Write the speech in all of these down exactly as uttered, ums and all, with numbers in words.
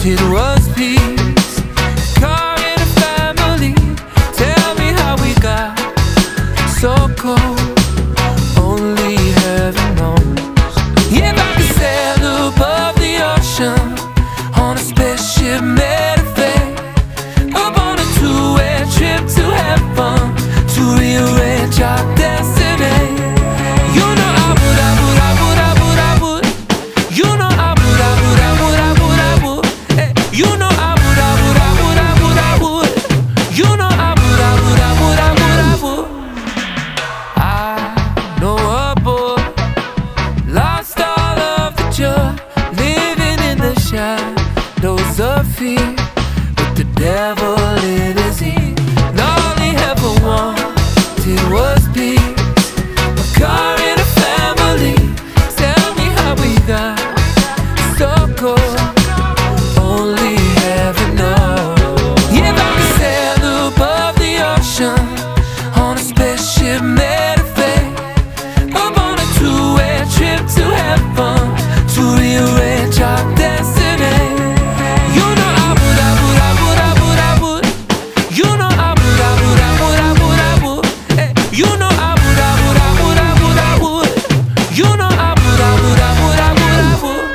it was peace. Car in a family, tell me how we got so cold. Only heaven knows. If I could sail above the ocean on a spaceship made of fate, up on a two-way trip to heaven to rearrange our destiny. You know I would, I would, I would, I would, I would. You know I would, I would, I would, I would, I would. Hey, you know I would, I would, I would, I would, I would. You know I would, I would, I would, I would, I would. I know a boy lost all of the joy, living in the shadows of fear, with the devil in his ear. And all he ever wanted was peace. A car in a family, tell me how we got so cold. Only heaven knows. If I could sail above the ocean on a spaceship made of fate, up on a two-way trip to heaven to rearrange our destiny. You know I would, I would, I would, I would, I would. You know I would, I would, I would, I would, I would. Hey, you know I would, I would, I would, I would, I would. You know I would, I would, I would, I would, I would.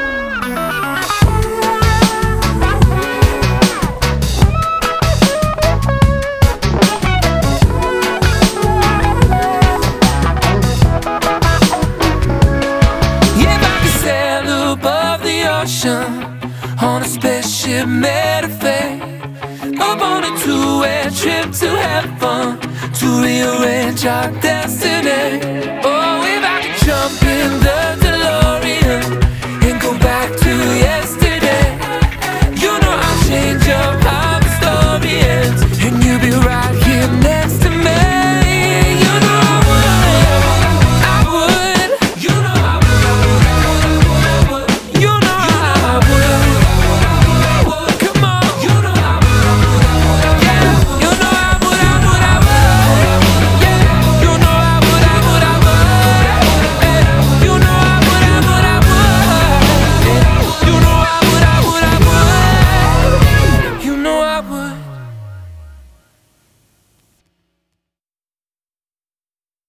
If I could sail above the ocean on a spaceship made of fate, up on a two-way trip to heaven to rearrange our destiny. Oh, if I could jump in the